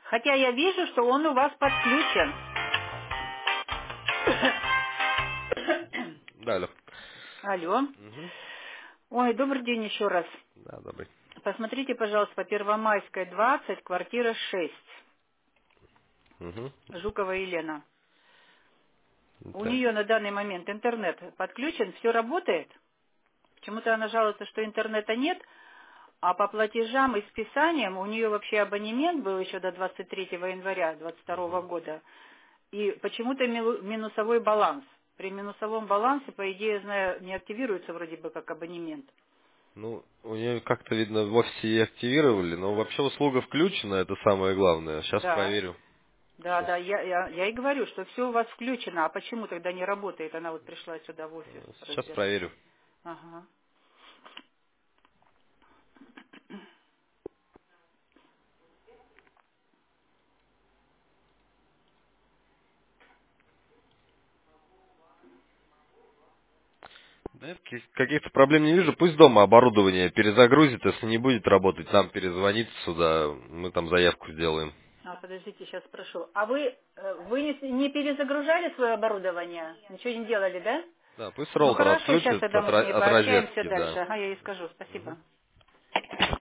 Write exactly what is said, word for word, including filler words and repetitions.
Хотя я вижу, что он у вас подключен. Да, алло. Алло. Угу. Ой, добрый день еще раз. Да, добрый. Посмотрите, пожалуйста, по Первомайской двадцать, квартира шесть. Угу. Жукова Елена. У Так. нее на данный момент интернет подключен, все работает. Почему-то она жалуется, что интернета нет, а по платежам и списаниям у нее вообще абонемент был еще до двадцать третьего января двадцать второго года. И почему-то милу- минусовой баланс. При минусовом балансе, по идее, я знаю, не активируется вроде бы как абонемент. Ну, у нее как-то, видно, в офисе и активировали, но вообще услуга включена, это самое главное. Сейчас Да, проверю. да, Сейчас, да, я, я, я и говорю, что все у вас включено, а почему тогда не работает? Она вот пришла сюда в офис сейчас разбираться. проверю. Ага. Да, каких- каких-то проблем не вижу. Пусть дома оборудование перезагрузит, если не будет работать, нам перезвонит сюда, мы там заявку сделаем. А, подождите, сейчас спрошу. А вы, э, вы не, не перезагружали свое оборудование? Ничего не делали, да? Да, пусть Ну роутер хорошо, сейчас отключит тогда от, мы с ро- ней от пообщаемся розетки, дальше. да. Ага, я ей скажу. Спасибо. Мгм.